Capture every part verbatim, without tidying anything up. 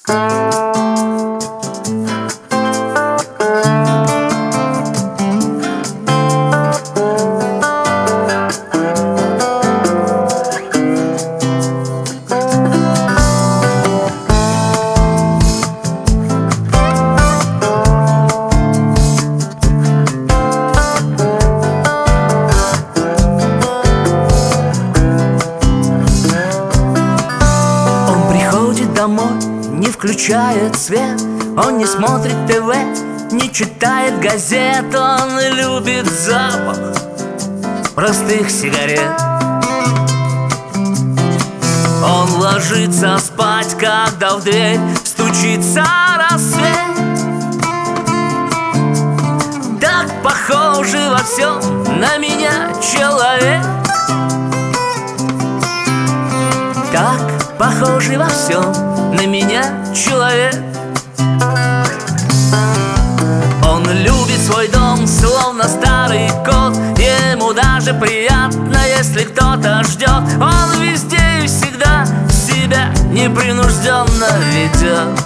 Домой, не включает свет, он не смотрит ТВ, не читает газет. Он любит запах простых сигарет. Он ложится спать, когда в дверь стучится рассвет. Так похожий во всем на меня человек. Так похожий во всем на меня человек. Он любит свой дом, словно старый кот. Ему даже приятно, если кто-то ждет. Он везде и всегда себя непринужденно ведет.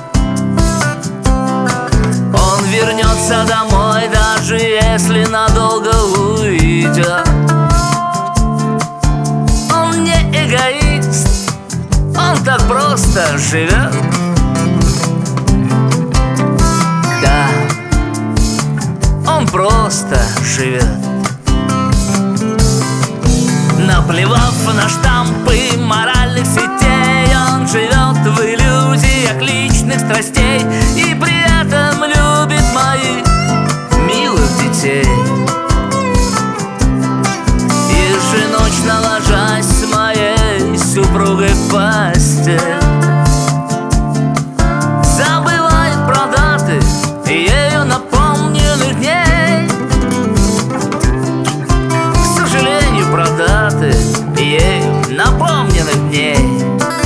Он вернется домой, даже если надолго уйдет. Он не эгоист, он так просто живет. Да, он просто живет. Наплевав на штампы моральных сетей, он живет в иллюзиях личных страстей и при этом любит моих милых детей. Еженочно ложась с моей супругой в постель, забывает про даты ею наполненных дней. К сожалению, про даты ею напомненных дней.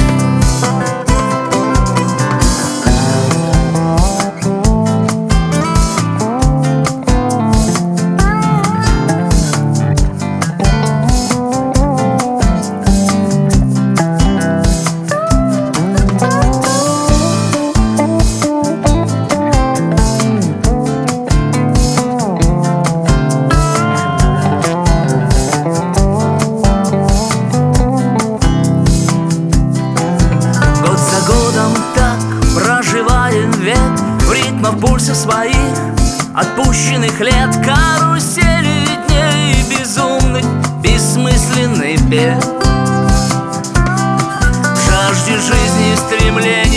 В ритмах пульсов своих отпущенных лет, карусели дней безумных, бессмысленный бег. В жажде жизни стремления